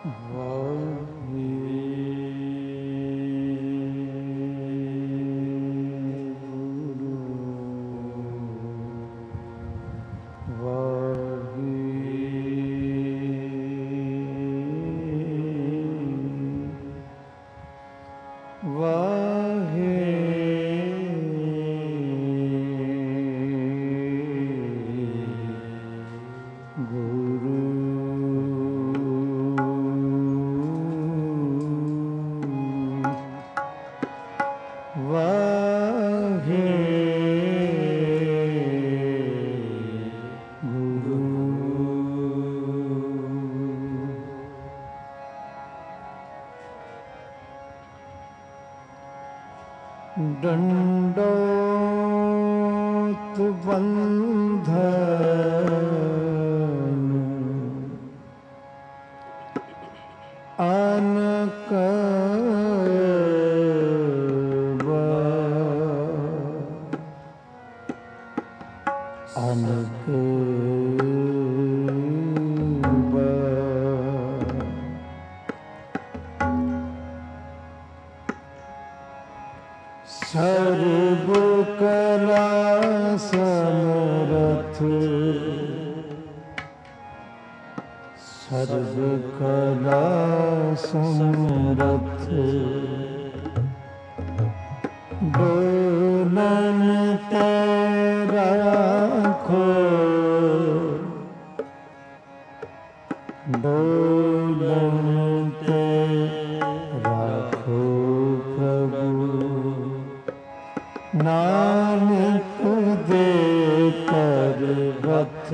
दंडोत बंधन अनक सर्व कला समरथ सर्व कला समरथ डोलन तेरा खो डोलन तेरा खो प्रभु नानक दे कर रथ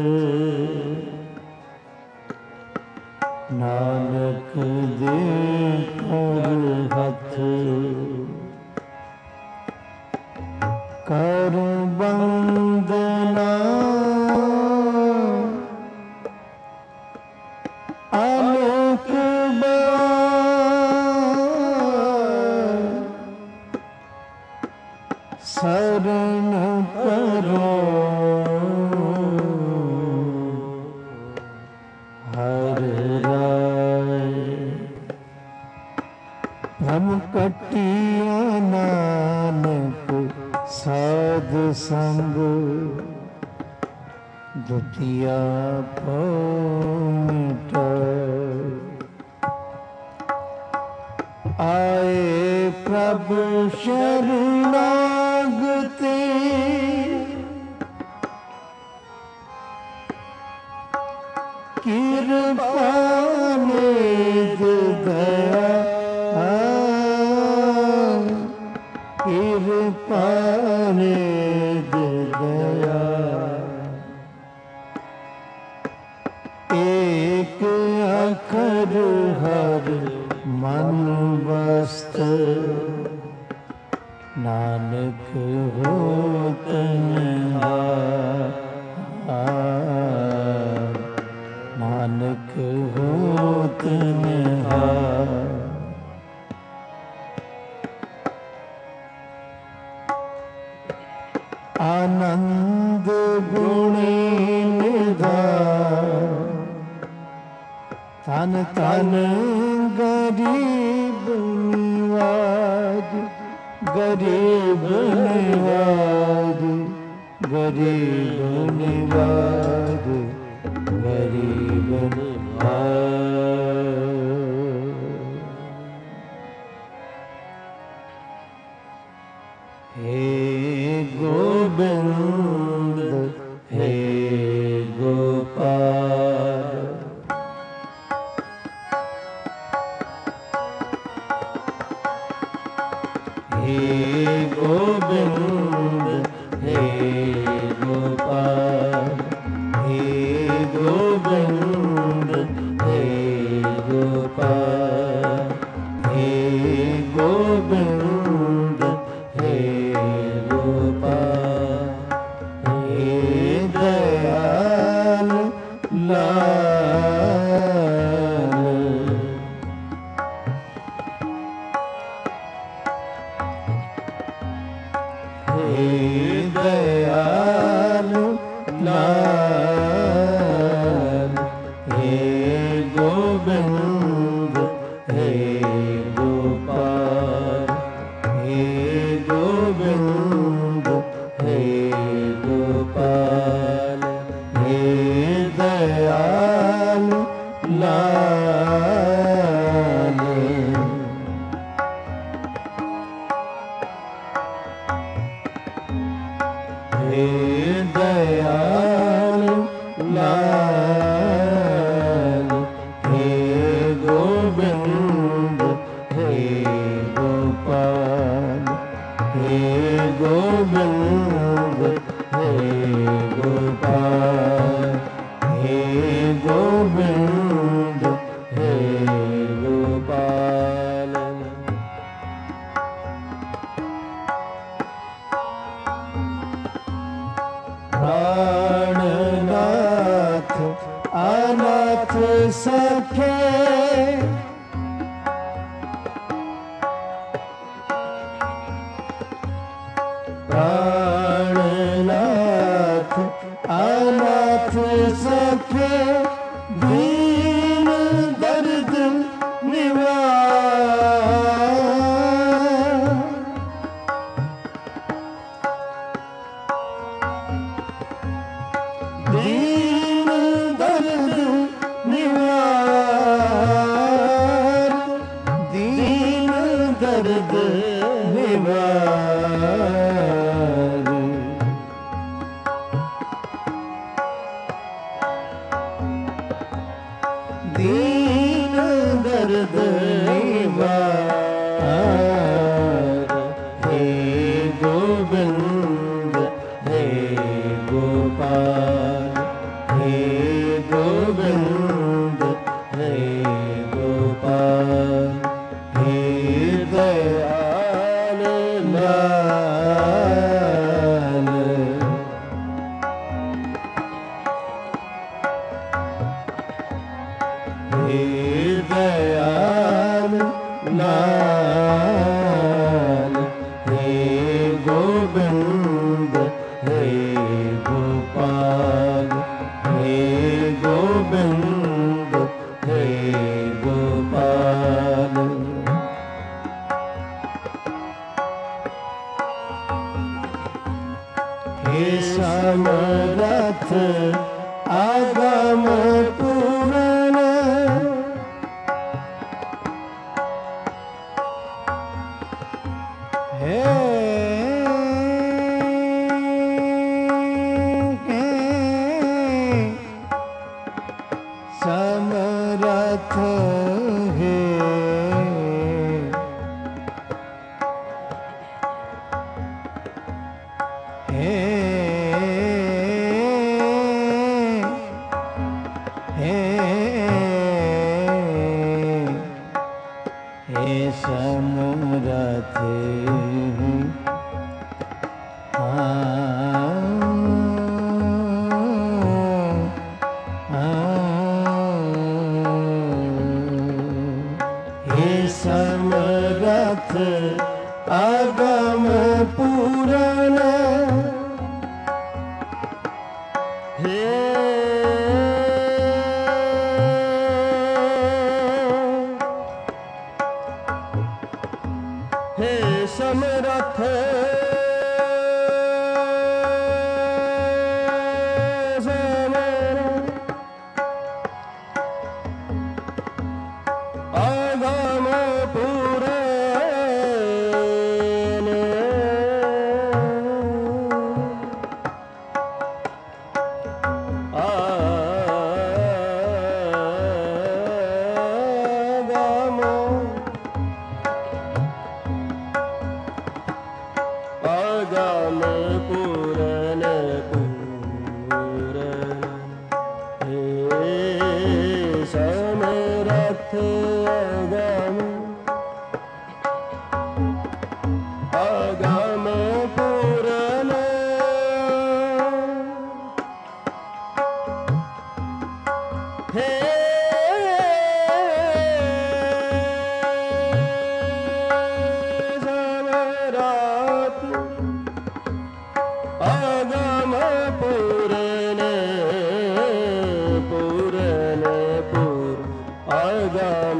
नानक दे कर हथ कर बंदना अनेक शरण परो हर राय हम कटिया नानक साध संग दुतिया मिटाय आए प्रभु शरणागते कृपा निध दया कृपा निध दया एक अखर हर मन वस्त नानक होत निहार नानक होत निहार आनंद गुणी निधान तन तन गरीब निवाज गरीब निवाज गरीब निवाज गरीब निवाज हे गोविंद हे गोपाल हे गोविंद हे गोपाल हे गोविंद हे गोपाल हे गोविंद हे गोपाल हे दयाल लाल हे दयालु लाल हे गोविंद हे दयाल लाल, हे गोविंद, हे गोपाल, हे गोविंद, हे गोपाल, हे गोविंद, हे गोपाल। प्राणनाथ अनाथ सखे, प्राणनाथ अनाथ सखे, दीन दर्द निवार। दीन दर्द निवार, दीन दर्द निवार। दीन दर्द निवार। हे गोविंद, हे गोपाल, हे गोविंद, हे गोपाल, हे दयाल लाल। हे दयाल लाल, हे गोविंद, हे गोपाल, हे गोविंद, हे गोपाल। हे समरथ आगम पूर्ण, हे समरथ, हे हे समरथ, हे समरथ आगम पूर्ण, हे हे समरथ आगम पूर्ण, आगम आगम पूर्ण पूर्ण। हे समरथ आगम आगम पूर्ण, हे आगम पूर्ण पूर्ण पूर्ण, आगम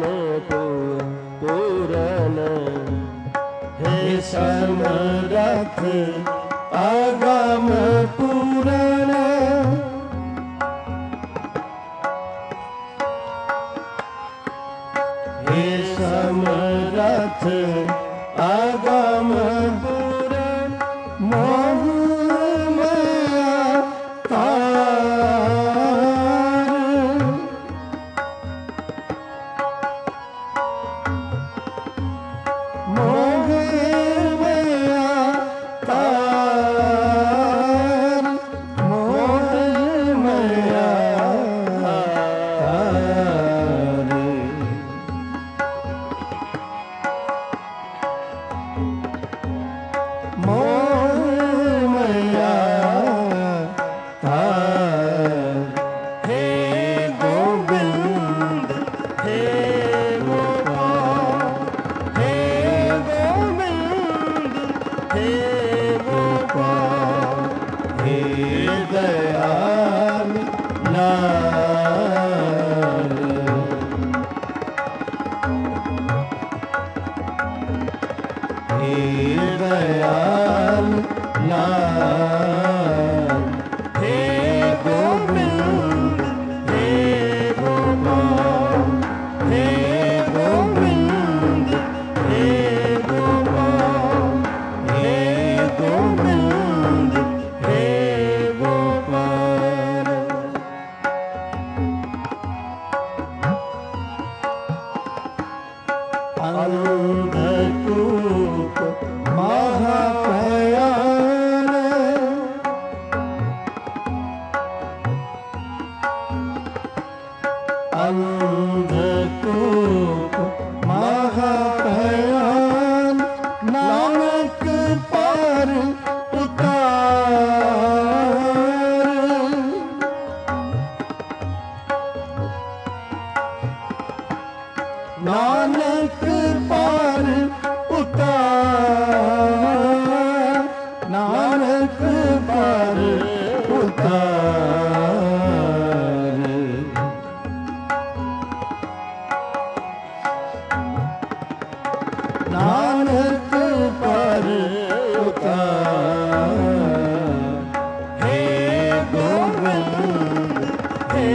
पूर्ण। हे समरथ आगम पूर्ण, हे समरथ अगम पूरन मोह माया तार मोह माया तार मोह माया तार मोह माया तार हे गोविंद हे गोपाल हे गोविंद हे गोपाल हे दयाल लाल हे दयाल लाल हे गोविंद हे गोपाल हे गोविंद हे गोपाल हे गोविंद हे गोपाल अंधकूप महाभयान अंधकूप महाभयान नानक पार उतार नानक पार उतार नानक पार उतार नानक पार उतार हे गोविंद हे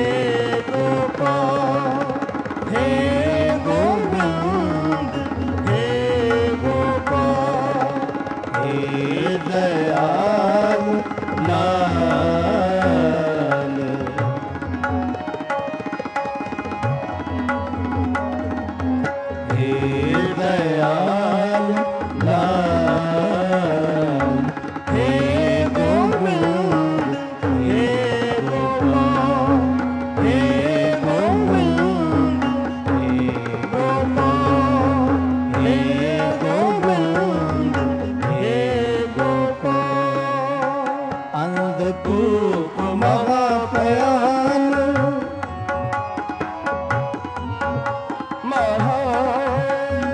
गोपाल हे गोविंद हे गोपाल हे दयाल लाल हे दयाल लाल हे गोविंद हे गोपाल हे गोविंद हे गोपाल हे गोविंद हे गोपाल अंधकूप महाभयान महा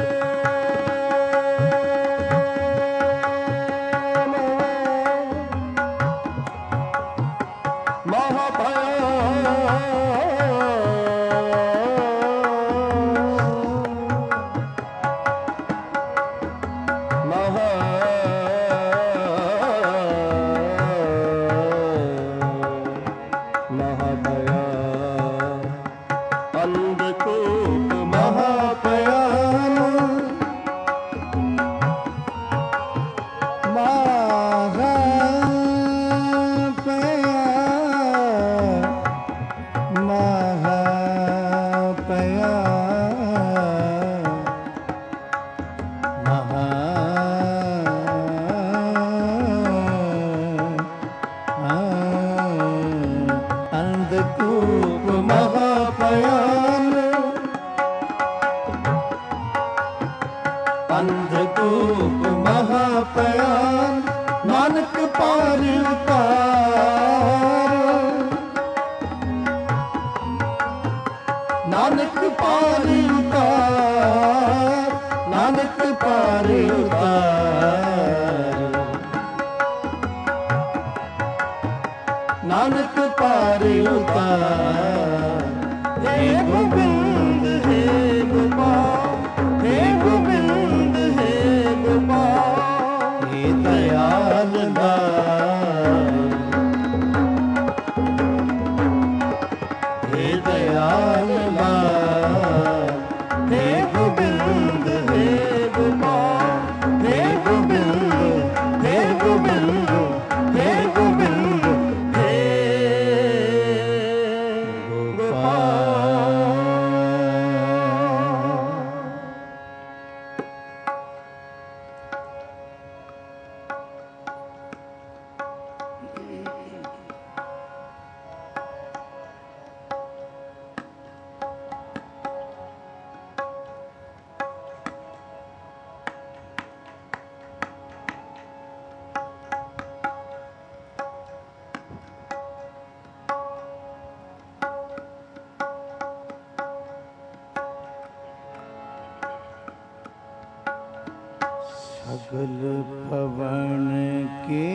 सगल पवन के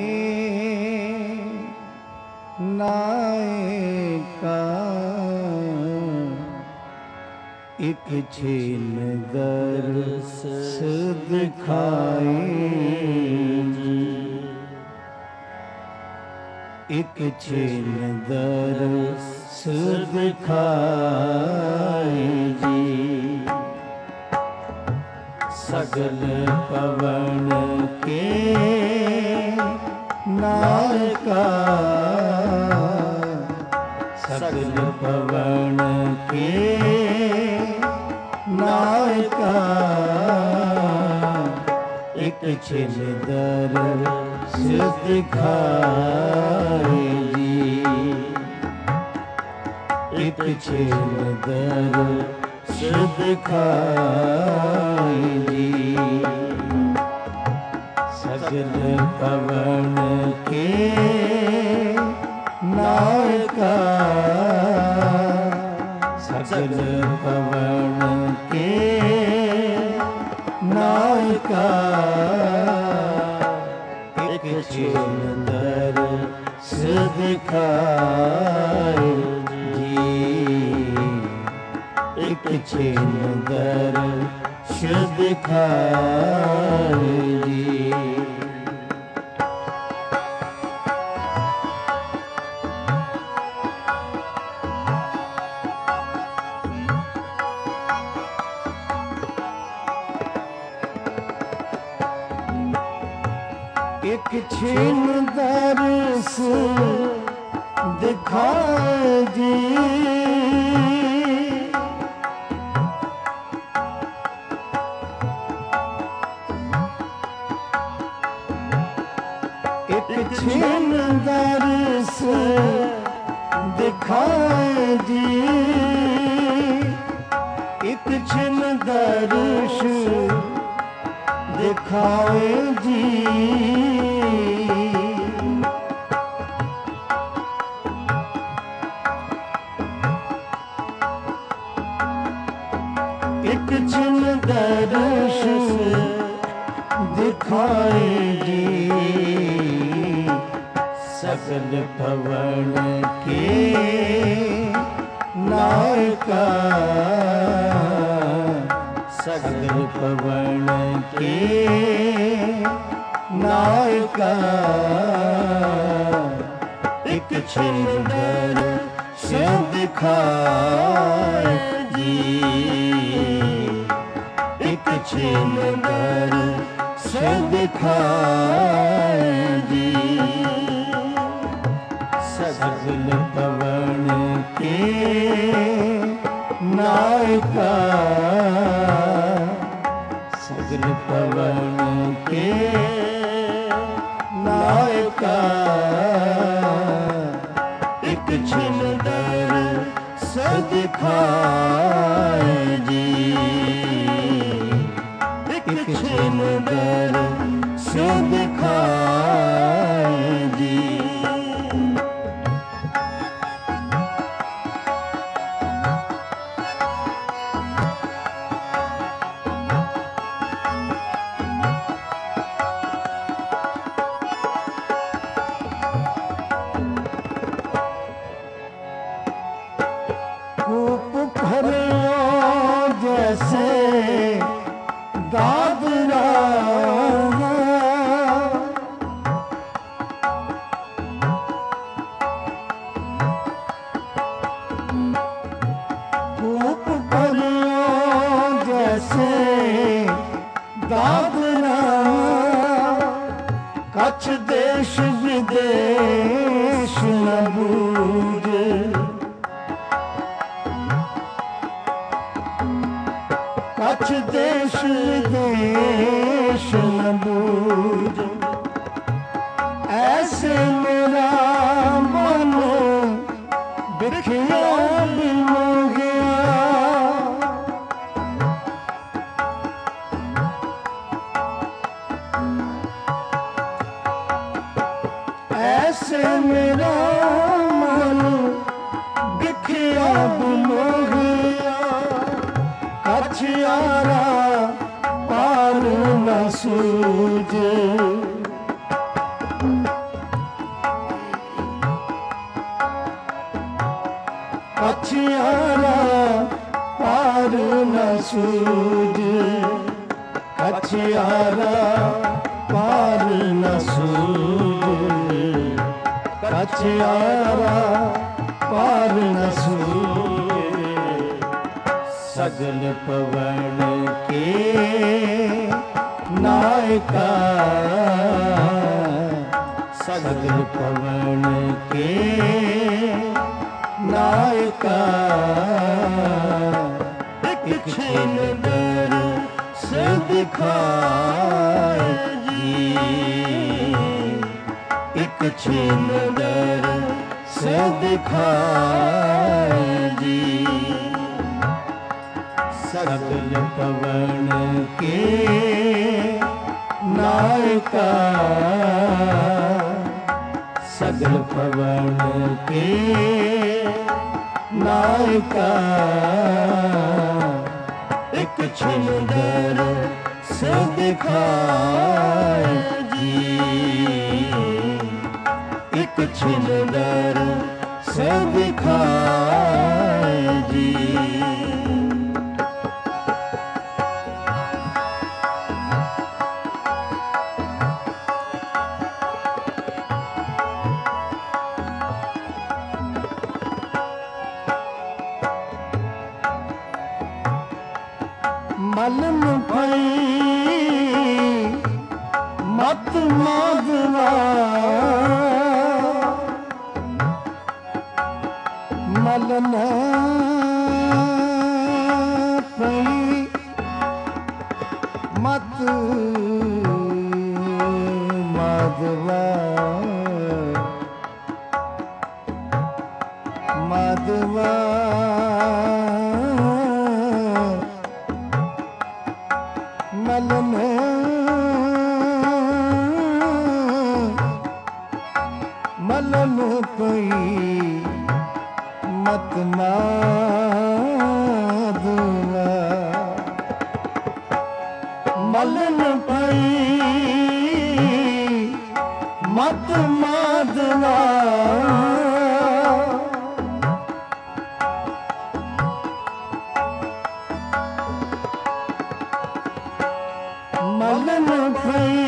नायका एक छीन दरस दिखाए जी, एक छीन दरस दिखाए जी। सगल पवन के नायका सगल पवन के नायका एक छिन दरस दिखाए जी, एक छिन दरस दिखाए जी। सगल पवन के नायका सगल पवन के नायका एक छिन दरस दिखाए जी, एक छिन दरस दिखाए जी। एक छिन दरस दिखाए जी, एक छिन दरस दिखाए जी, एक छिन दरस दिखाए जी। एक छिन दरस दिखाए जी। सगल पवन के नायका सगल पवन के नायका एक छिन दरस दिखाए जी, एक छिन दरस दिखाए जी। सगल पवन के नायका सगल पवन के नायका एक छिन दरस दिखाए जी, एक छिन दरस दिखाए जी। कूप भरियो जैसे दादरा, कूप भरियो जैसे दादरा, कच्छ देश विदेश न बूझे, कच्छ देश विदेश न बूझे। ऐसे मेरा मन बिखिया बिन गया, ऐसे मेरा मन बिखिया बिन गया। कच्छ यारा पार न न सूझे। कछियारा पार न सूझे, कछियारा पार न सूझे, कछियारा पार न सूझे। सगल पवन के नायका, सगल पवन के नायका। एक क्षण दर से दिखाए जी, एक क्षण दर से दिखाए जी। सगल पवन के नायका, सगल पवन के नायका। एक क्षण दर से दिखाए जी, एक क्षण दर से दिखाए जी। मलन भई मत माधवा, मलन भई मत माधवा, माधवा मलन मलन कोई मत माधवा। मलन कोई मत माधवा, मलन भई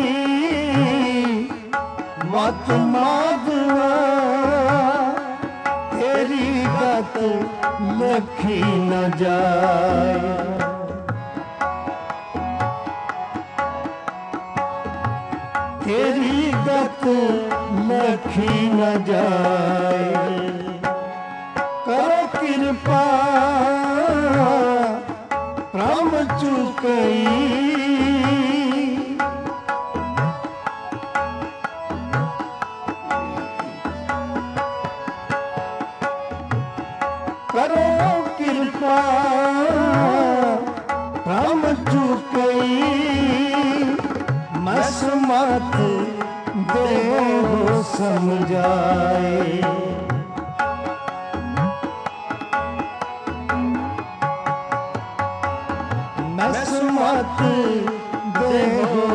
मत माधवा। तेरी गत लखी न जाए, तेरी गत लखी न जाए। करो कृपा प्रम चुकई, करो कृपा प्रम चुकई। मसमत देहो समझाए, मसमत देहो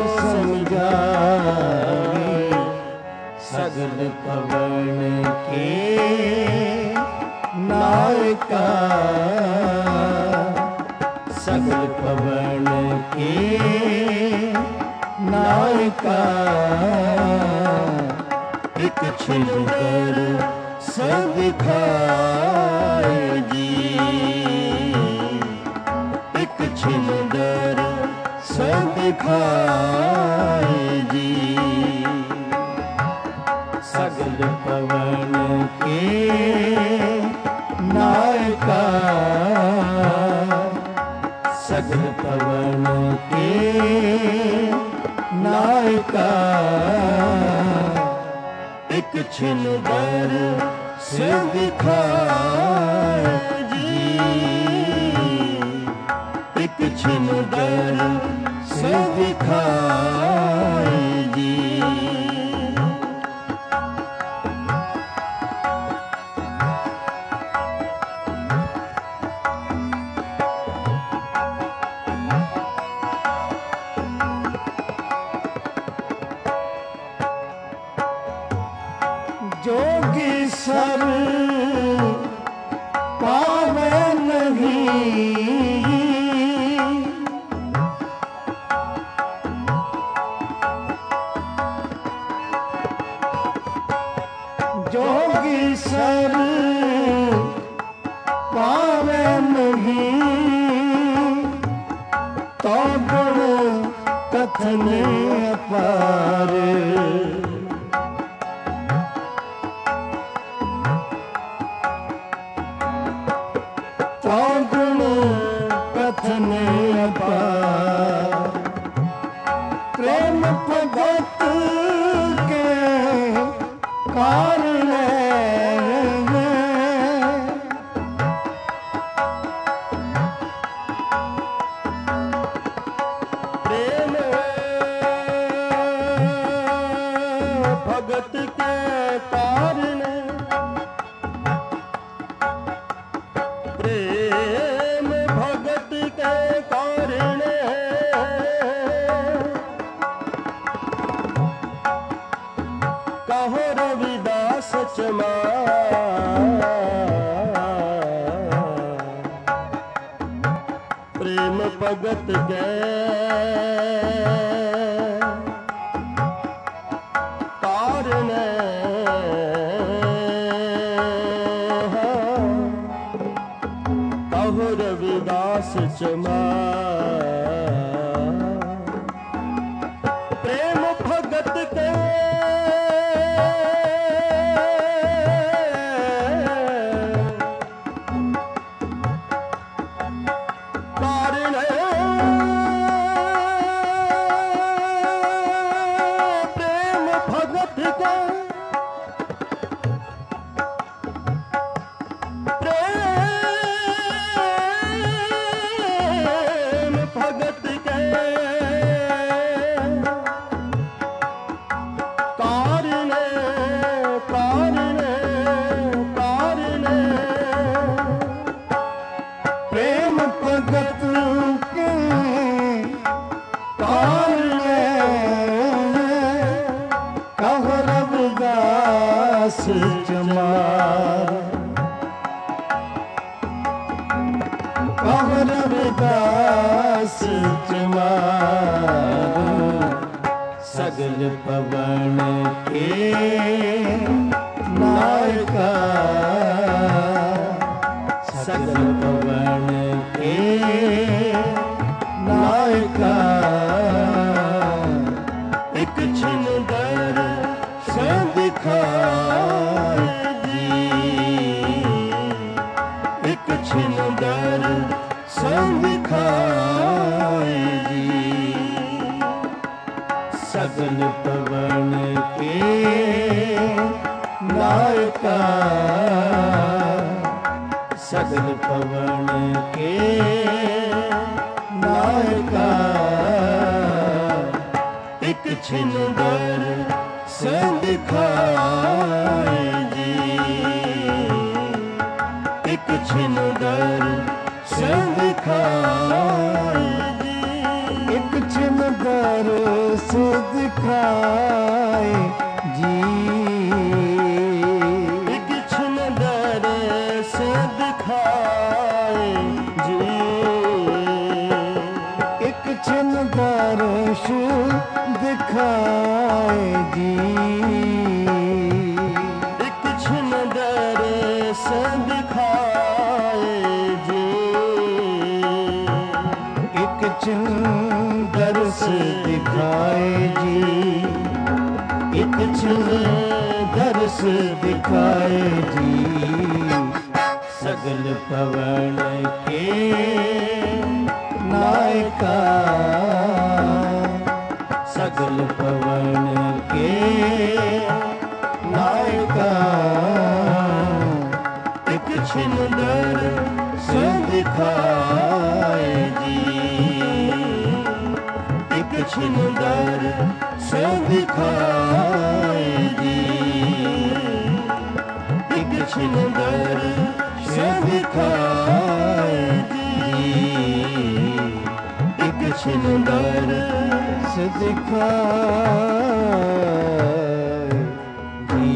समझाए। सगल पवन के नायका, सगल पवन के नायका। एक क्षण दर से दिखाए जी, एक क्षण दर से दिखाए जी। सगल पवन के नायका, सगल पवन के नायका। एक क्षण दर से दिखाए जी, एक क्षण दर से दिखाए जी। तो गुण कथन अपार। तो गुण कथन अपार। प्रेम भगत के कारण भगत के कारण, प्रेम भगत के कारण, कहो रविदास चमार। प्रेम भगत के रविदास चमार। प्रेम भगत के कारण, प्रेम भगत के भगत के कारण, कारण, कारण, प्रेम भगत के कारण, कहो रविदास चमार। कहो रविदास चमार। सगल पवन के नायका, सगल पवन के नायका। एक छिन दर से दिखाए जी, एक छिन दर से दिखाए जी। सगल पवन के नायका, सगल पवन के नायका। एक छिन दर से दिखाए जी, एक छिन दर से दिखाए जी। एक छिन दर से दिखाए जी, एक छिन दर से दिखाए जी। एक छिन दर से दिखाए जी, एक छिन दर से दिखाए जी। एक छिन दर से दिखाए जी, एक छिन दर से दिखाए जी। सगल पवन के नायका, सगल पवन के नायका। एक छिन दर से दिखाए जी, एक छिन दर से दिखाए जी। एक छिन दर से दिखाए जी, एक छिन दर से दिखाए जी।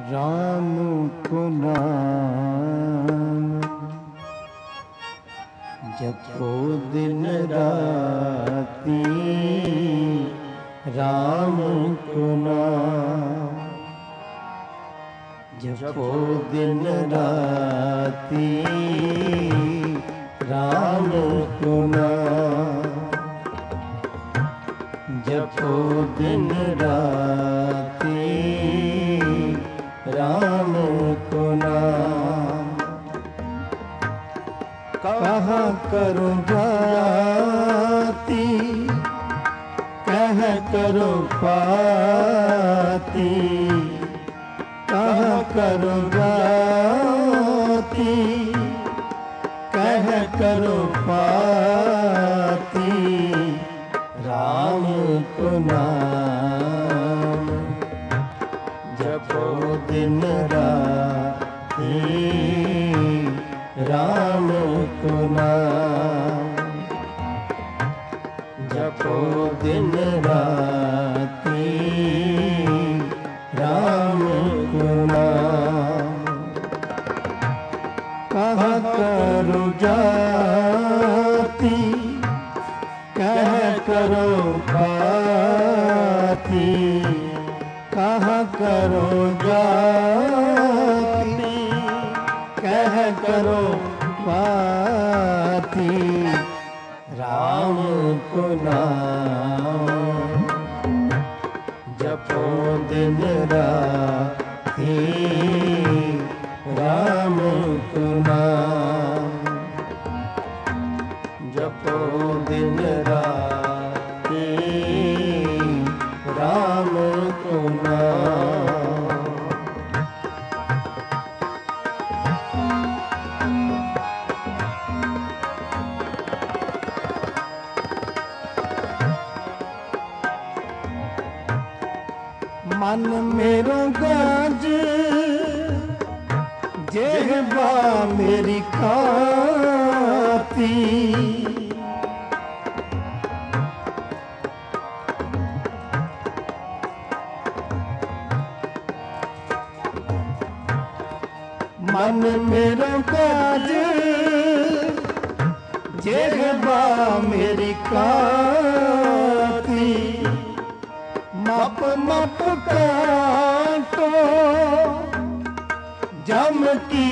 राम को नाम जपो दिन राती, राम को नाम जपो दिन राती, राम को नाम जपो दिन राती, राम को नाम। कहाँ करो जाती, कह करो पाती, कहाँ करो जाती, कह करो पाती, राम को नाम जपो दिन राती, राम को नाम जपो दिन राती, राम को नाम। कहाँ करो जाती, कह करो पाती, कहाँ करो जाती, कह करो पाती, राम को नाम जपो दिन राती, राम को नाम जपो दिन राती, राम को नाम। मन मेरो गाज जेहबा मेरी खाती, मन मेरो काज जेहबा मेरी खाती, मप मप काटो जम की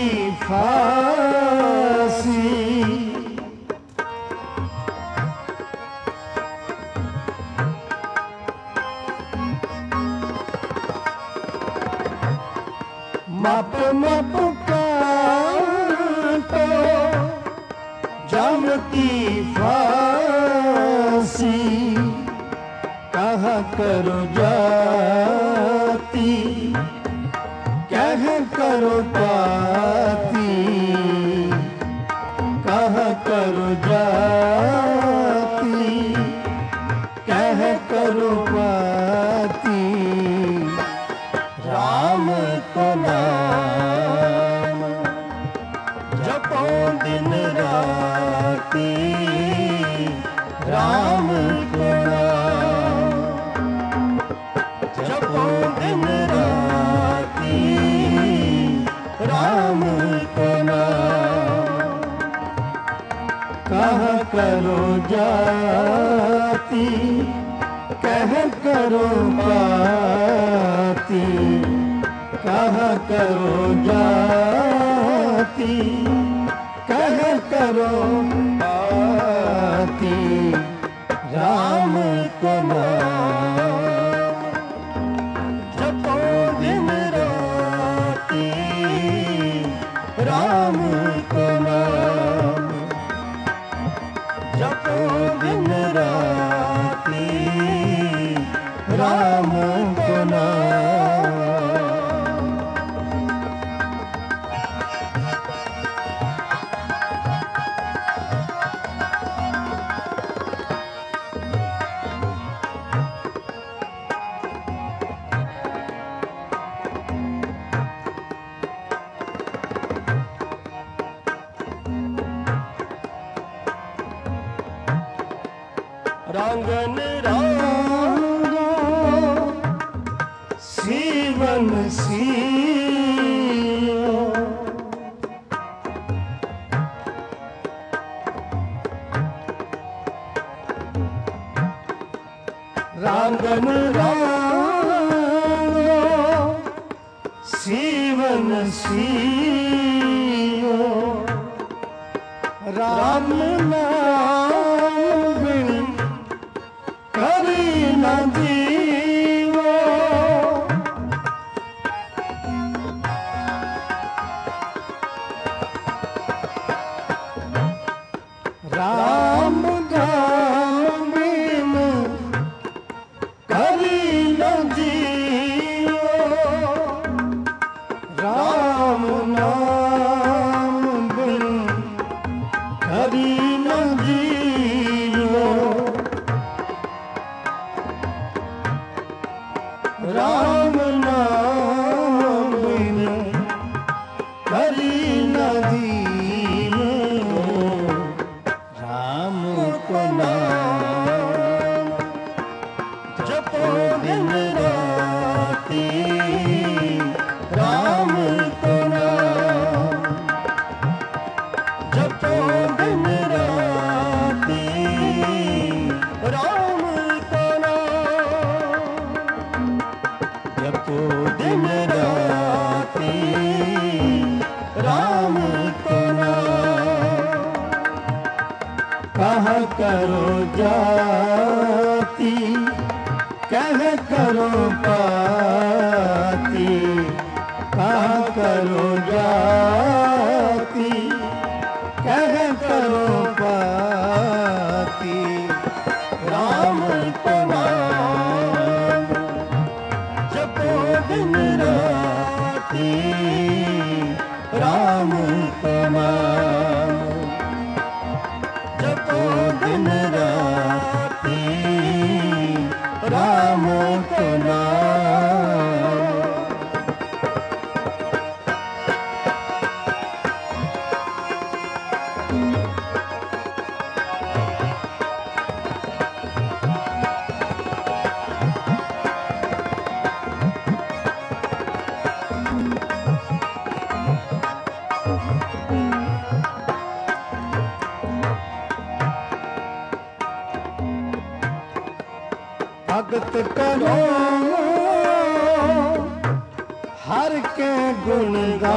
फांसी, मप मप काटो जम की फांसी, कहाँ करो जाती, कह करो पाती, कहाँ करो जाती, कह करो पाती, राम को नाम जपो दिन राती, राम को नाम जपो दिन राती, राम को नाम। कहाँ करो जाती, कह करो पाती, कहाँ करो जाती, कह करो पाती, राम को नाम जपो दिन राती, राम को नाम जपो दिन राती, राम को नाम। रांगन रांगो सीवन सी रांगन रांगो सीवन सीयो राम नाम बिन करी न जीवो राम नाम बिन करी न जीवो राम नाम बिन करी न जीवो राम नाम बिन करी न जीवो राम को नाम जपो दिन राती राम को नाम जपो दिन राती राम को नाम जपो दिन राती राम को नाम कह करो जाती कह करो पाती कह करो जाती कह करो पाती राम को नाम जपो दिन राती राम को नाम जपो दिन राती राम को नाम भगत करो हर के गुण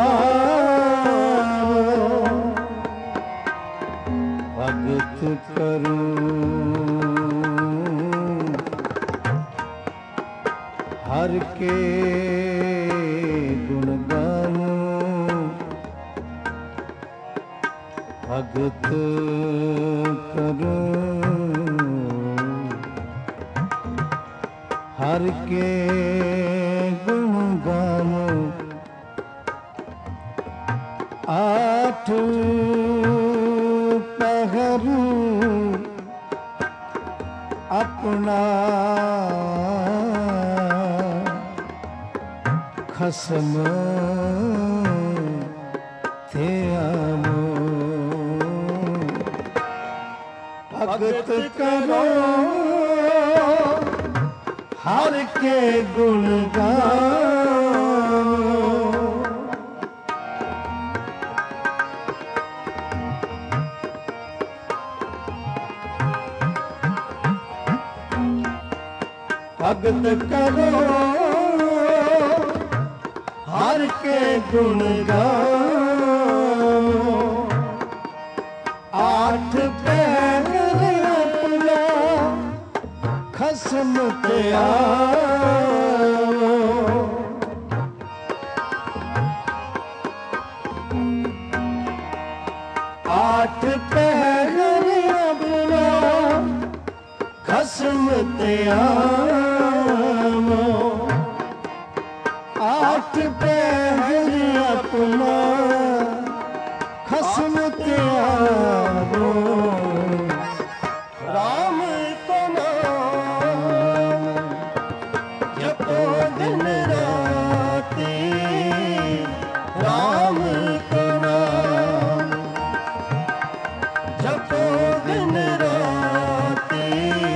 गाओ भगत करो हर के गुण गाओ भगत करो हर के गुण गानो आठ पहर अपना खसम थे आमो भगत करो हर के गुण गाओ भगत करो हर के गुण गाओ आठ पैर अपना खसम त्याओ आठ पैर अपना खसम त्याओ आठ पैर अपना खसम त्याओ राम को नाम जपो दिन राती राम को नाम जपो दिन राती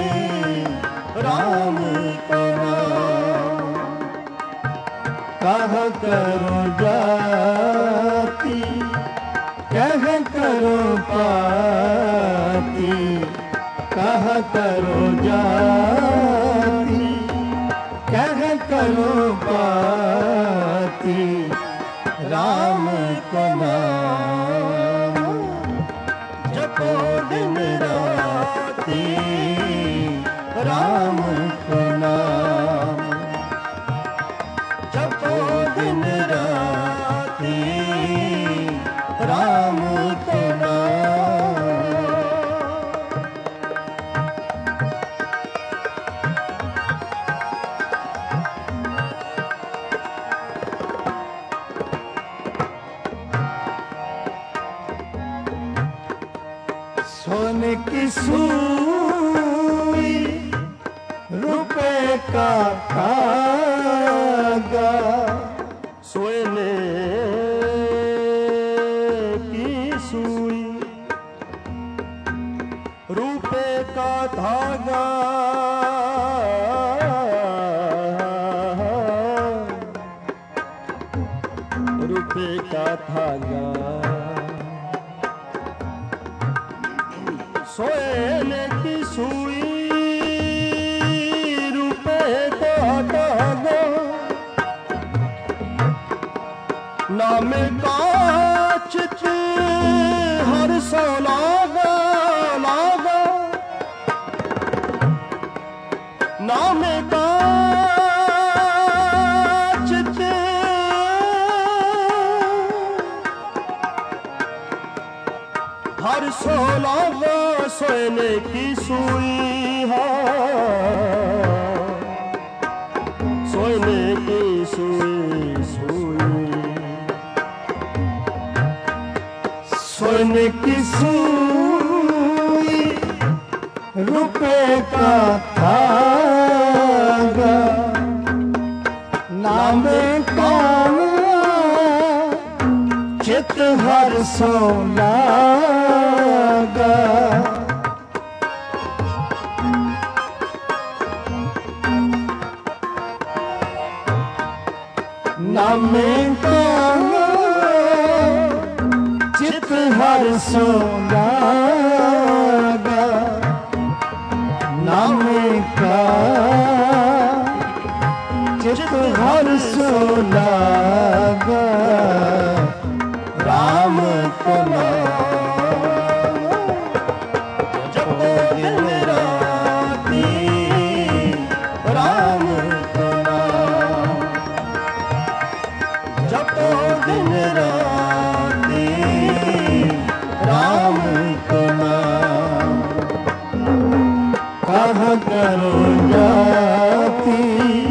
राम को नाम कह करो जाती कह करो पाती कह करो जाती सोने की सुई रुपए का धागा, सोने की सुई रुपए का धागा, रुपए का धागा, सोने की सुई रुपए का धागा, नाम काचित हर सो लागा लागा, नाम काचित हर सो लागा, सोने की सुई है, सोने की सुई सुई, सोने की सुई रुपए का धागा, नाम काला चित हर सो लागा, नाम काला चित हर सो लागा, नाम का चित हर सो लागा, राम को नाम जपो दिन राती, राम को नाम जपो दिन राती, राम को नाम कहाँ करो जाती,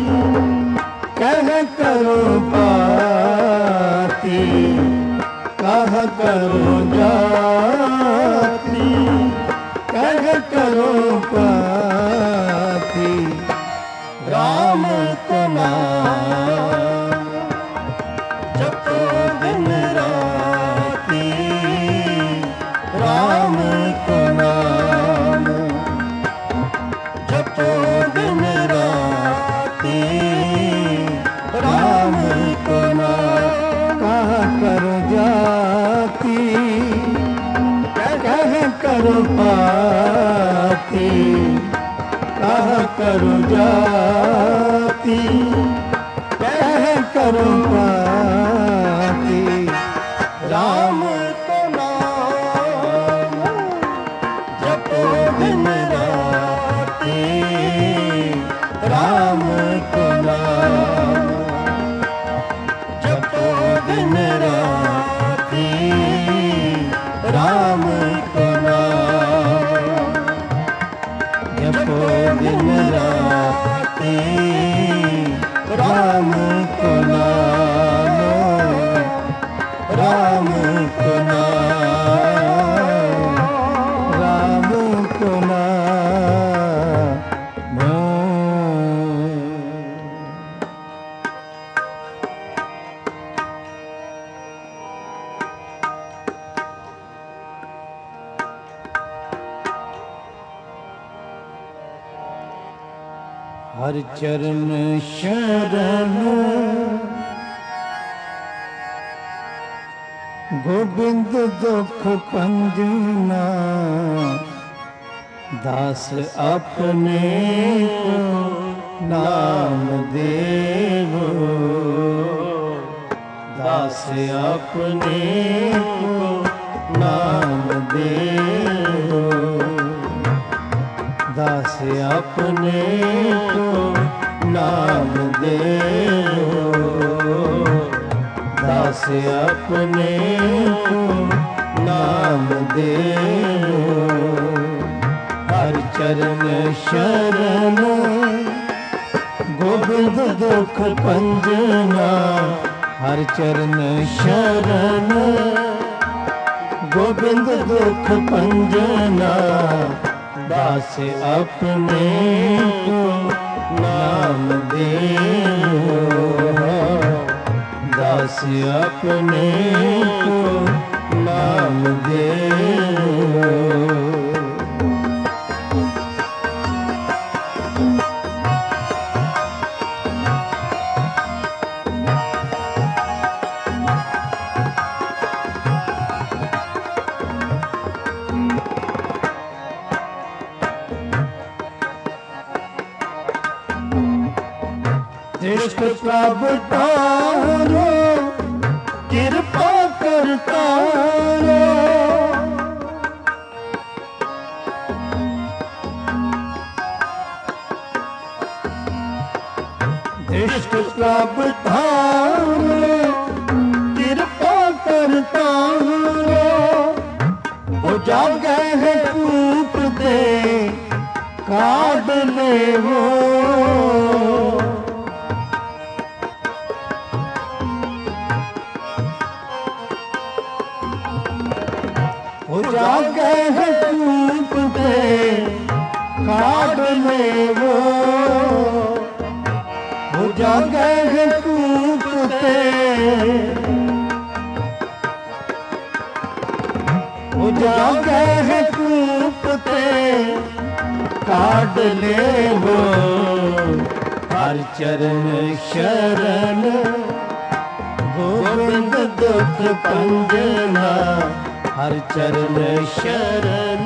कह करो पाती, कह करो जाती, कह करो पाती, राम को नाम जपो दिन राती, राम को नाम जपो दिन राती, राम को नाम कहाँ करो जाती, कह करो पाती, कहाँ करो जाती, कह करो पाती, राम को नाम जपो दिन राती, राम को नाम जपो दिन राती, राम को नाम जपो दिन राती, राम को नाम, राम को नाम, राम को नाम। हर चरण शरण गोविंद दुख पंजना, दास अपने को नाम देवो, दास अपने को नाम देवो, दास अपने को नाम देवो, दास अपने को नाम देवो। हर चरण शरण गोविंद दुख पंजना, हर चरण शरण गोविंद दुख पंजना, दास अपने को नाम देव, दास अपने को नाम देव। दृष्ट प्रभ तारो, कृपा करता रो, दृष्ट प्रभ तारो, कृपा करता रो, वो जागे है कूप दे काट ले वो, जागे है कूप दे काट ले वो, जागे है कूप दे, जागे है कूप दे काट ले वो। हर चरण शरण गोविंद दुख पंजना, हर चरण शरण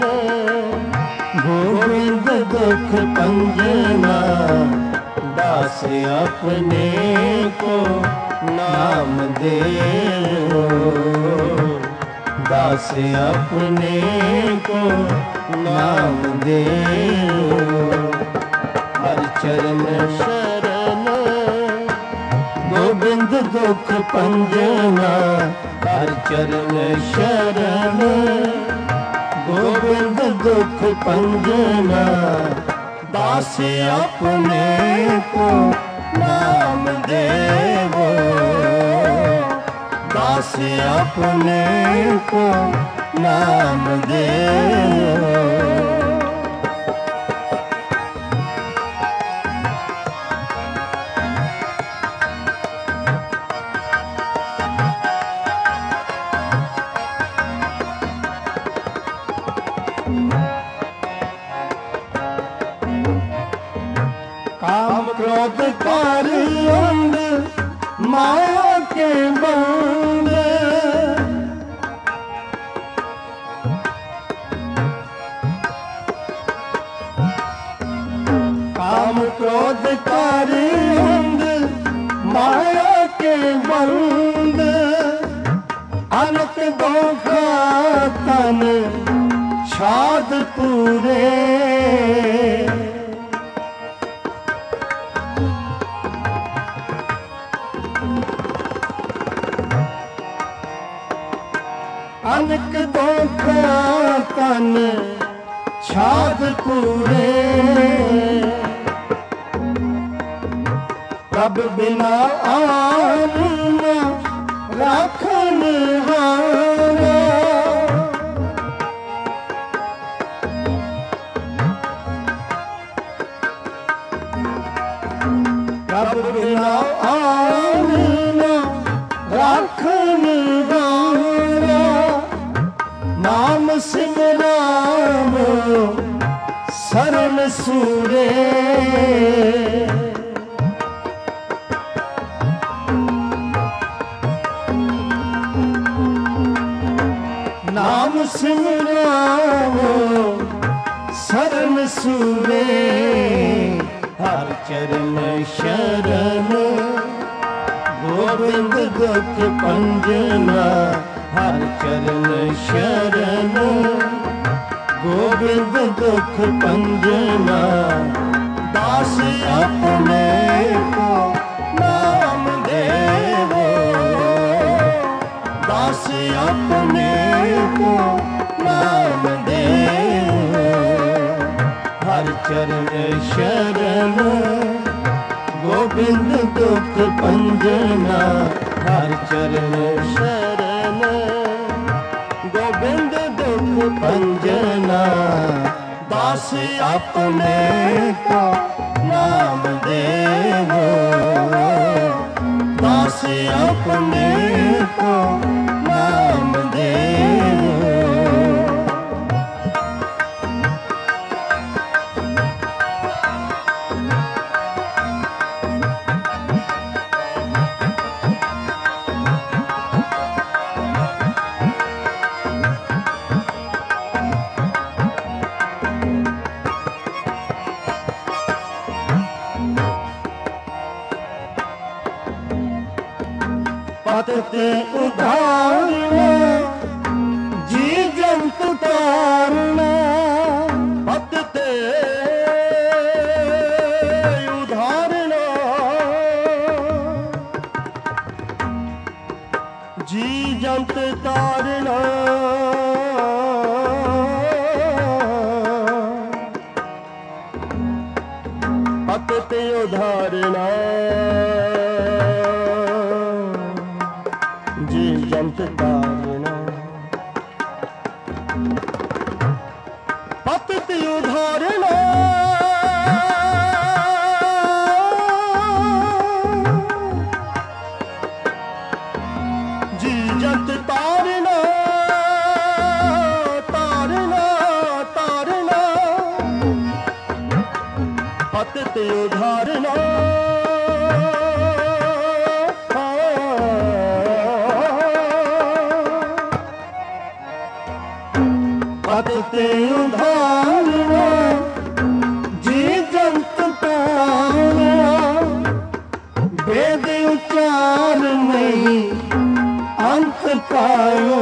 गोविंद दुख पंजना, दास अपने को नाम देव, दास अपने को नाम देव। हर चरण शरण गोविंद दुख पंजना, हर चरण शरण गोविंद दुख पंजना, दास अपने को नाम देव, दास अपने को नाम देव। काम क्रोध कर अंध माया के बंद, काम क्रोध कर अंध माया के बंद, अनक धोखा तन छाद पूरे, अनक धोखा तन छाद पूरे, प्रभ बिना आन न राखन हारा, प्रभ बिना आन न राखन हारा, नाम सिमराम शरण सूरे, नाम सिमराम शरण सूरे। हर चरण शरण गोविंद दुख पंजना, हर चरण शरण गोविंद दुख पंजना, दास अपने को नाम देव, दास अपने को नाम देव। हर चरण शरण गोविंद दुख पंजना, हर चरण शरण गोविंद दुख पंजना, दास अपने को नाम देवो, दास अपने को नाम देवो। पतते उधारना, जी जंत तारना, पतते उधारना, जी जंत तारना, पतते उधारना, जी जंत तारना, पतते उधारना, जी जंत तारना, तारना तारना, पतते उधारना, पतते उधारना, जी जंत तारना, वेद उच्चार नहीं अंत पायो,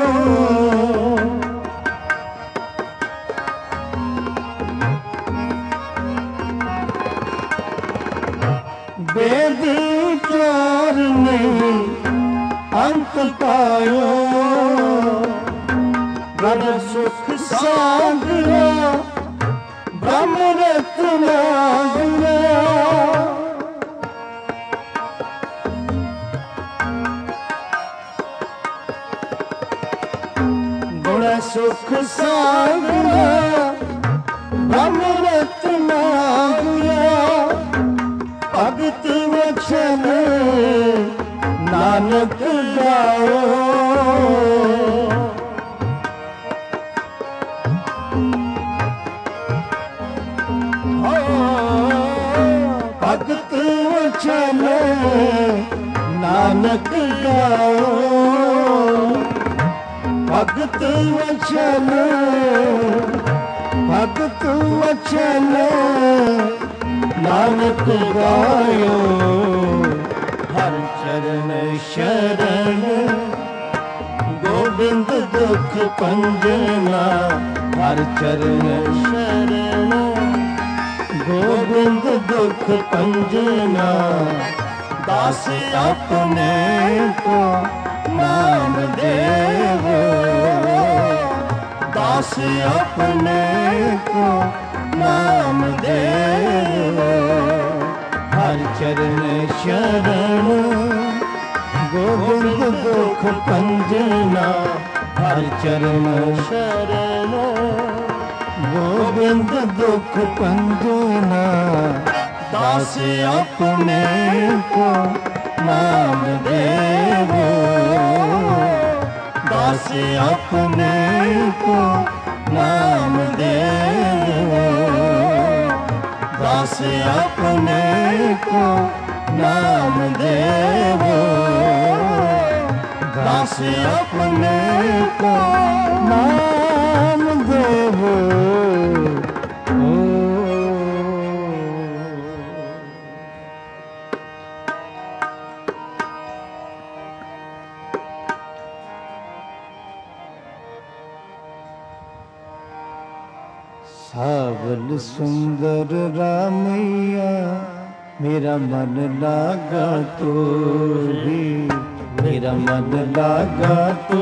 वेद उच्चार नहीं अंत पायो, ब्रह्म सुख सागरा, ब्रह्म रत्नागरा, गुण सुख सागरा, ब्रह्म रत्नागरा, भगत वचन नानक गाओ, भगत वचन नानक गाओ, भगत वचन, भगत वचन नानक गायो, हर चरण शरण गोविंद दुख पंजना, हर चरण शरण गोविंद दुख पंजना, दास अपने को नाम देवो, दास अपने को नाम देवो, हर चरण शरण गोविंद दुख पंजना, हर चरण शरण गोविंद दुख पंजना, दास अपने को नाम देवो, दास अपने को नाम देवो, दास अपने को नाम देवो, दास अपने को नाम देवो। सावल सुंदर रामैया, मेरा मन लागा तो ही, मेरा मन लागा तो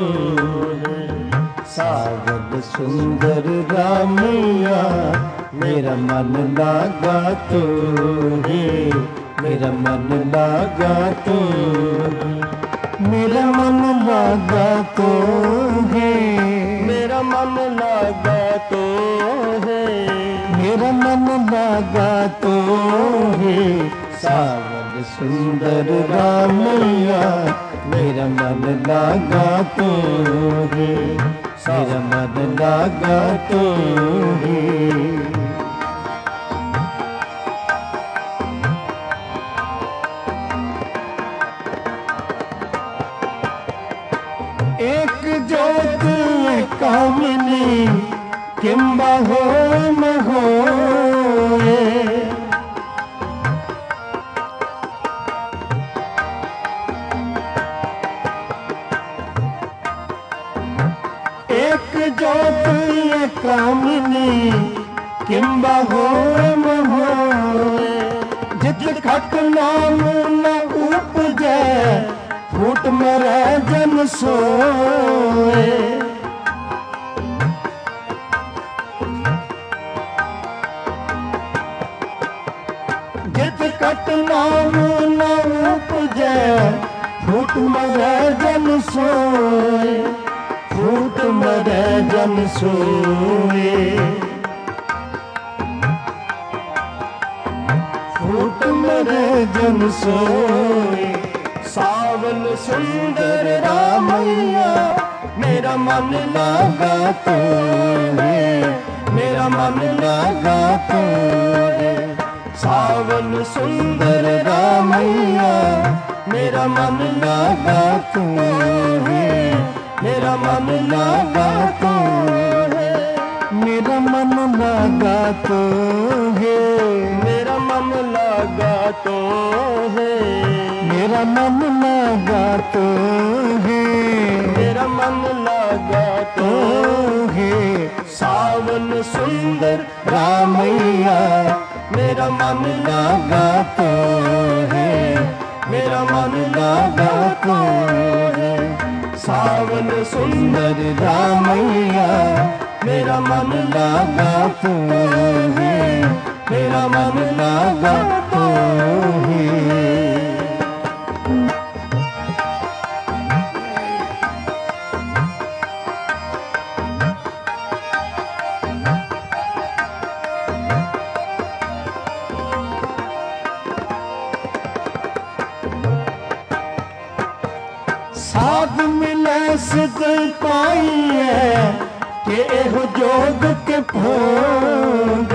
सावल सुंदर रामैया, मेरा मन लागा तो ही, मेरा मन लागा तो, मेरा मन लागा तो है, मेरा मन लगा तो है, मेरा मन लगा तो है, सावन सुंदर रामैया मेरा मन लगा तो है, मेरा मन लगा तो है। एक जोत कामिनी किंबा हो न होए, एक जोत कामिनी किंबा हो न होए, जित खट नाम न उपजे फूट मरे जन सोए। जित कट नाम न उपजे फूट मरे जन सोए, फूट मरे जन सोए, फूट मरे जन सोए। सावन सुंदर रामैया मेरा मन लगा तो है, मेरा मन लगा तो है। सावन सुंदर रामैया मेरा मन लगा तो है, मेरा मन लगा तो है, मेरा मन लगा तो है, मेरा मन लगा तो है, मेरा मन लगा तो है, मेरा मन लगा तो है। सावन सुंदर रामैया मेरा मन लगा तो है, मेरा मन लगा तो है। सावन सुंदर रामैया मेरा मन लगा तो है, मेरा मन लगा तो है। साध मिले सिद्ध पाइए के एहो जोग के भोग,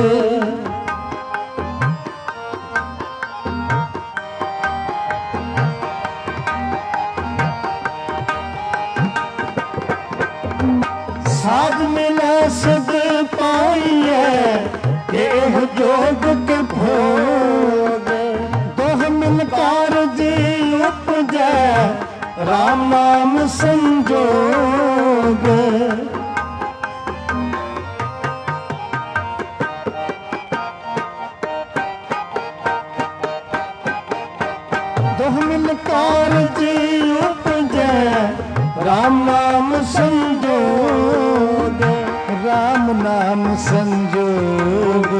साध मिले सिद्ध पाइए के एहो जोग के भोग, दोह मिलकार जी उपजे राम नाम संजोग। दोह मिलकार जी उपजे राम नाम संजोग, राम नाम संजोग,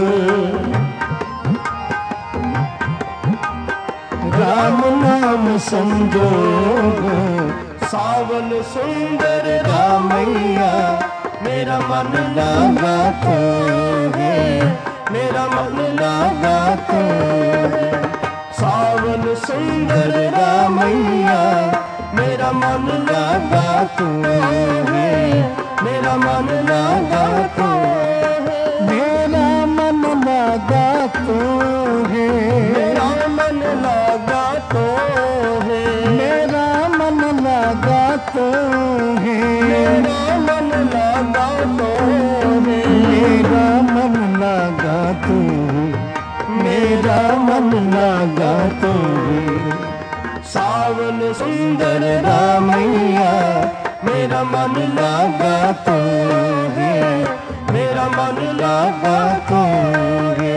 राम नाम संजोग। सावन सुंदर रामैया मेरा मन लगा तो है, मेरा मन लगा तो है। सावन सुंदर रामैया मेरा मन लगा तो है, मेरा मन लगा तो है, मेरा मन लगा तो है, मेरा मन लगा तो है, मेरा मन लगा तो है, मेरा मन लगा तो है, मेरा मन लगा तो है, मेरा मन लगा तो है। सावन सुंदर रामैया मेरा मन लगा तो है, मेरा मन लगा तो है।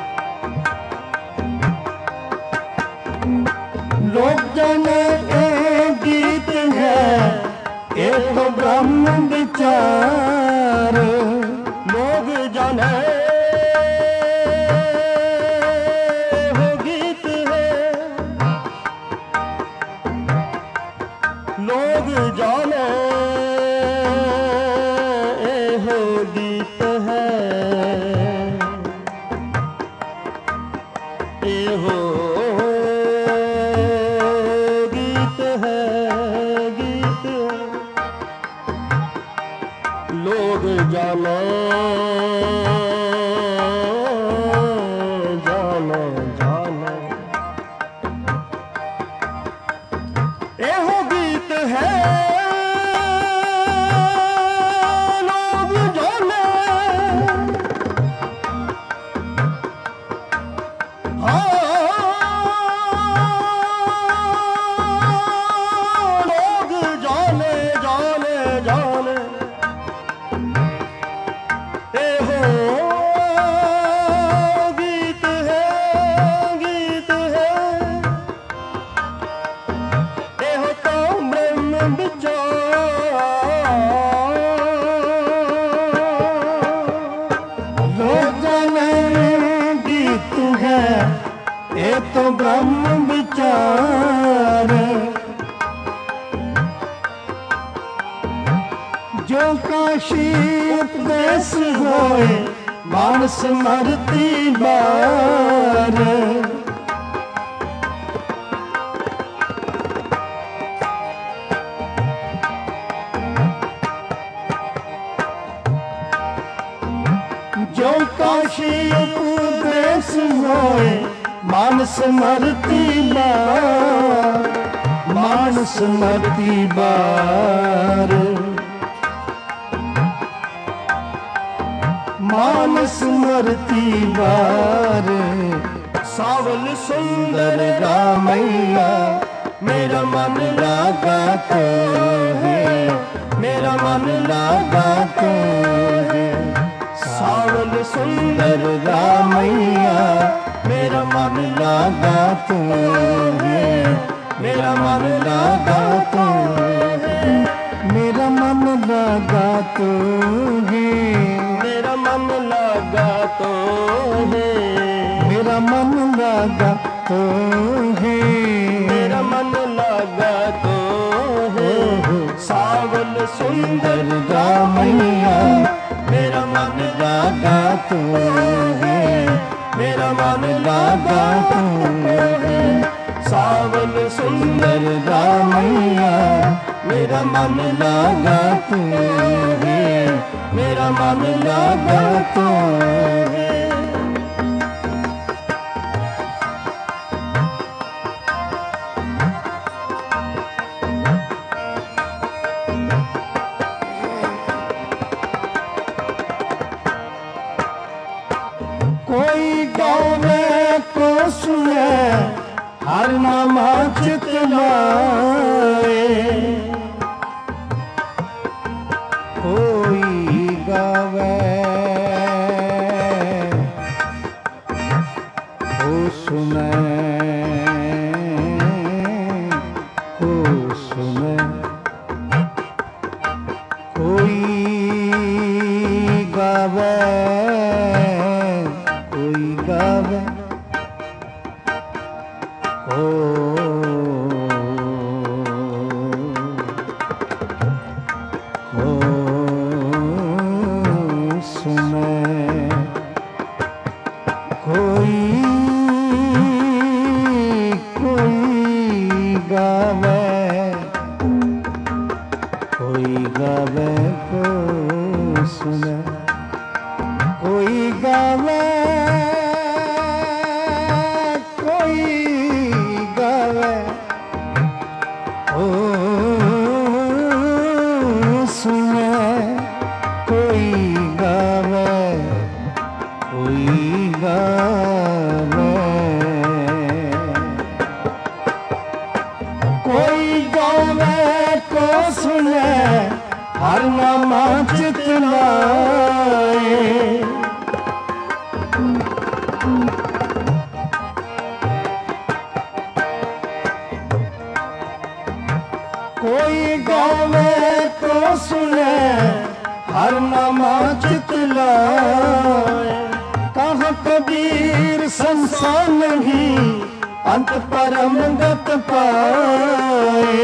लोग जाने एक ब्रह्म विचार। लोग जाने हो गीत है, लोग जाने हो गीत है, ये हो गीत है, गीत है। लोग जाने जाने जाने एहो गीत है, लोग जाने। लोग जाने जाने जाने एहो गीत है, गीत है। एहो तो ब्रह्म विचार। लोग जाने गीत है, ये तो ब्रह्म विचार। जो काशी उपदेश होए मानस मरती बार। जो काशी उपदेश होए मानस मरती बार, मानस मरती बार। मानस मरती बार। सावल सुंदर रामैया मेरा मन लागा तो है, मेरा मन लागा तो है। सावल सुंदर रामैया मेरा मन लागा तो है, मेरा मन लागा तो है, मेरा मन लागा तो है, मेरा मन लगा तो है, मेरा मन लागा तो है, मेरा मन लगा तो है। सावल सुंदर रामैया मेरा मन लागा तो है, मेरा मन लागा तो है। सावल सुंदर रामैया मेरा मन लागा तो है, मेरा मन लागा तो है। कोई गावे को सुने हर नामा चितलाए। कोई गावे को सुने, को सुने। कोई गावे, कोई गावे को सुने। कोई कोई गावे, कोई गावे को सुने। कोई गावे, कोई गावे ओ सुने। कोई गावे, कोई गावे। कोई गावे को सुने हर नामा चितलाए। कोई गावे तो सुने हर नामा चित लाए। कहा कबीर संसार नहीं अंत परम गत पाए।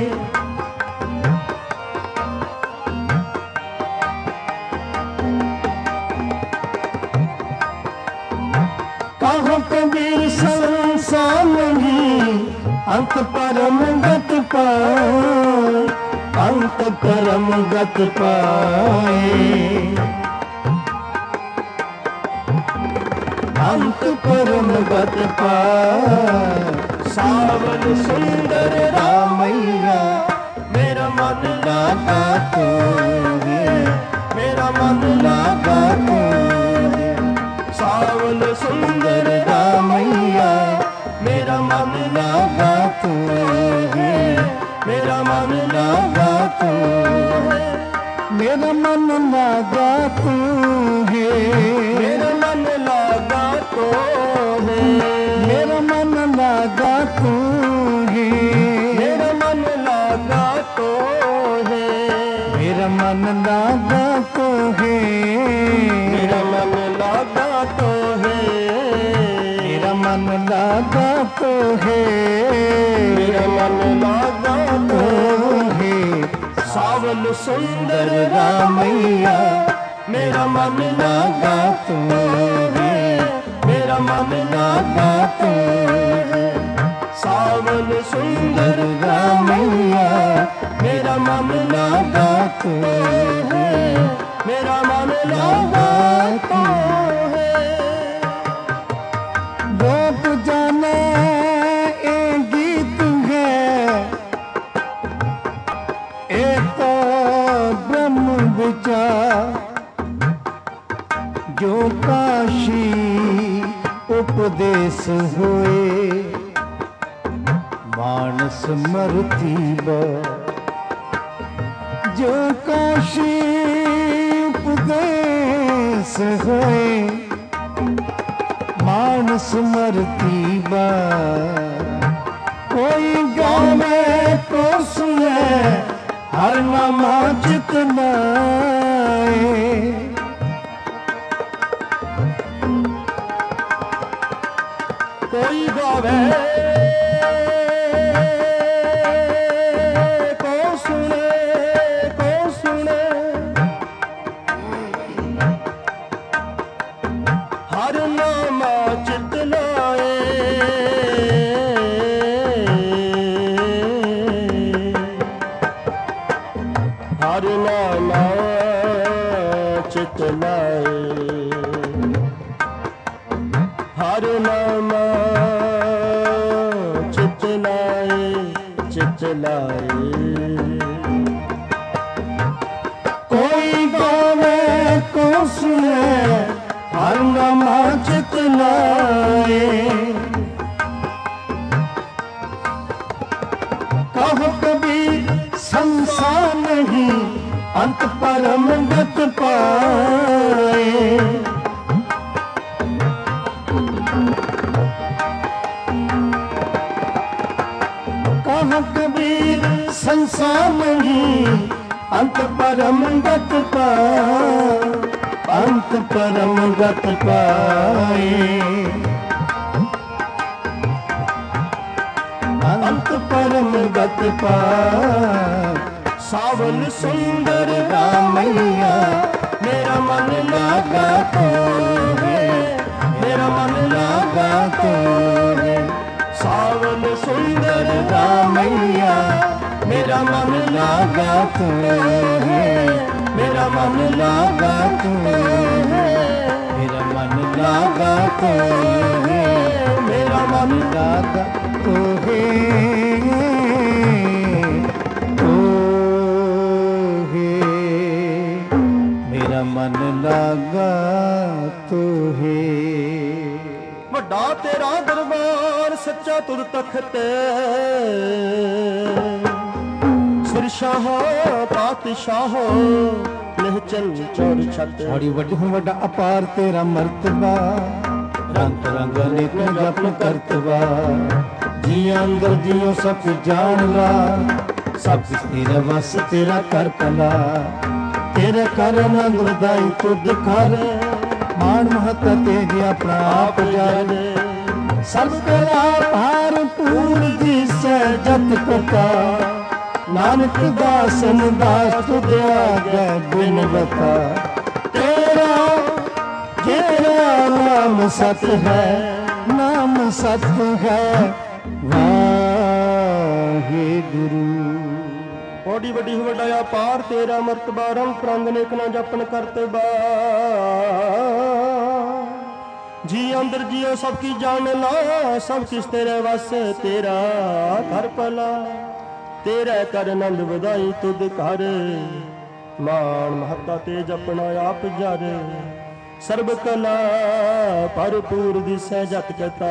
कहा कबीर संसार नहीं अंत परम गत पाए। अंत परम गत पाए। अंत परम गत पाए। सावन सुंदर रामैया मेरा मन लागा तू है। मेरा मन लागा तू है। सावन सुंदर रामैया मेरा मन लागा तू है। मेरा मन लागा तू है। मेरा मन लागा तू है। मेरा मन लागा तो है। मेरा मन लागा तू है। मेरा मन लागा तो है। मेरा मन लागा तो है। मेरा मन लागा तो है। मेरा मन लागा तो है। मेरा मन लागा तो तो है। सावन सुंदर रामैया मेरा मन लागा तू है। मेरा मन लागा तू है। सावन सुंदर रामैया मेरा मन लागा तू है। मेरा मन लागा तो है। लोग जाने ये गीत है। एक तो ब्रह्म विचार जो काशी उपदेश हुए। मानस मरती बा जो काशी उपदेश हुए। मानस मरती बा कोई गावे तो सुने हर नामा चित लाए। कोई गावे को सुने हर नामा चित लाए। हर नामा चित लाए। हर नामा चित लाए। चित लाए। कोई गावे को सुने हर नामा चित लाए। कहो कबीर संसार नहीं अंत परम गत पाए। कहो कबीर संसार नहीं अंत परम गत पाए। अंत परम गत पाए। अंत परम गत पाए। सावन सुंदर रामैया मेरा मन लागा तो है। मेरा मन लागा तो है। सावन सुंदर रामैया मेरा मन लागा तो है। मेरा मन लागा तो है। मेरा मन लागा तो है। मेरा मन लागा तो है। तो है। मेरा मन लागा तो है। ਵੱਡਾ ਤੇਰਾ ਦਰਬਾਰ ਸੱਚਾ ਤੁਰ ਤਖਤ ਸਿਰਸ਼ਾਹ ਪਾਤਸ਼ਾਹ ਨਿਹਚਲ ਚੌੜ ਛੱਤ। बड़ी वड्डी वड्डा अपार तेरा मर्तबा रंग रंग अनेक जप करतबा। जिया अंदर जियो सब जान ला सब कुछ तेरा बस तेरा कर भला, तेरे कर आनंद वधाई तुद कर, मान महत्ता तेज अपना आप जाने, सब तेरा भार पूर दिसै जत कथा, नानक दासन दास तुद आगे बिन बता, तेरा नाम सत है, नाम सत है वाहिगुरु। बड़ी बड़ी वड्डा पार तेरा मरतबा, रंग रंग नेक ना जपन करतबा, जी अंदर जियो सब की जान ला, सब किस तेरे वस तेरा कर भला, तेरे कर आनंद वधाई तुद कर, मान महत्ता तेज अपना आप जर, सर्ब कला भरपूर दिसै जत कथा,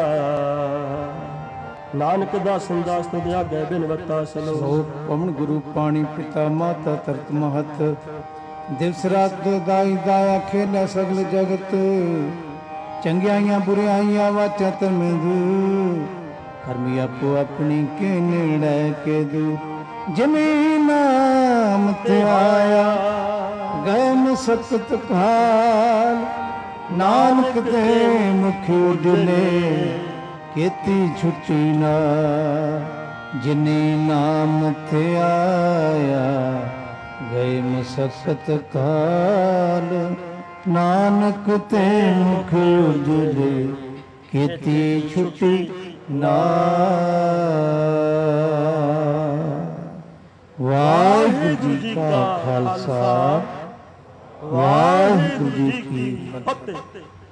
नानक दासन दास तुद आगे बिन वता सलो। ਸਲੋਕ ਪਵਨ ਗੁਰੂ ਪਾਣੀ ਪਿਤਾ ਮਾਤਾ ਧਰਤ ਮਹਤ, ਦਿਵਸ ਰਾਤ ਦਾਈ ਦਾਇਆ ਖੇਲੇ ਸਗਲ ਜਗਤ, ਚੰਗਿਆਈਆਂ ਬੁਰਿਆਈਆਂ ਵਾਚਾ ਤਮਿੰਦੂ, ਕਰਮੀ ਆਪੋ ਆਪਣੀ ਕੇ ਨੇੜੇ ਕੇ ਦੂ, ਜਿਮੀ ਨਾਮ ਤੇ ਆਇਆ ਗਏ ਮੁਸਕਤ ਕਾਲ, ਨਾਨਕ ਦੇ ਮੁਖ ਉਜਲੇ ਕੀਤੀ ਛੁੱਟੀ ਨਾ, ਜਿਨੇ ਨਾਮ ਤੇ ਆਇਆ ਗਏ ਮੁਸਕਤ ਕਾਲ, ਨਾਨਕ ਤੇ ਮੁਖ ਉਜਲੇ ਕੀਤੀ ਛੁੱਟੀ ਨਾ। ਵਾਹਿਗੁਰੂ ਜੀ ਕਾ ਖਾਲਸਾ, ਵਾਹਿਗੁਰੂ ਜੀ ਕੀ ਫਤਿਹ।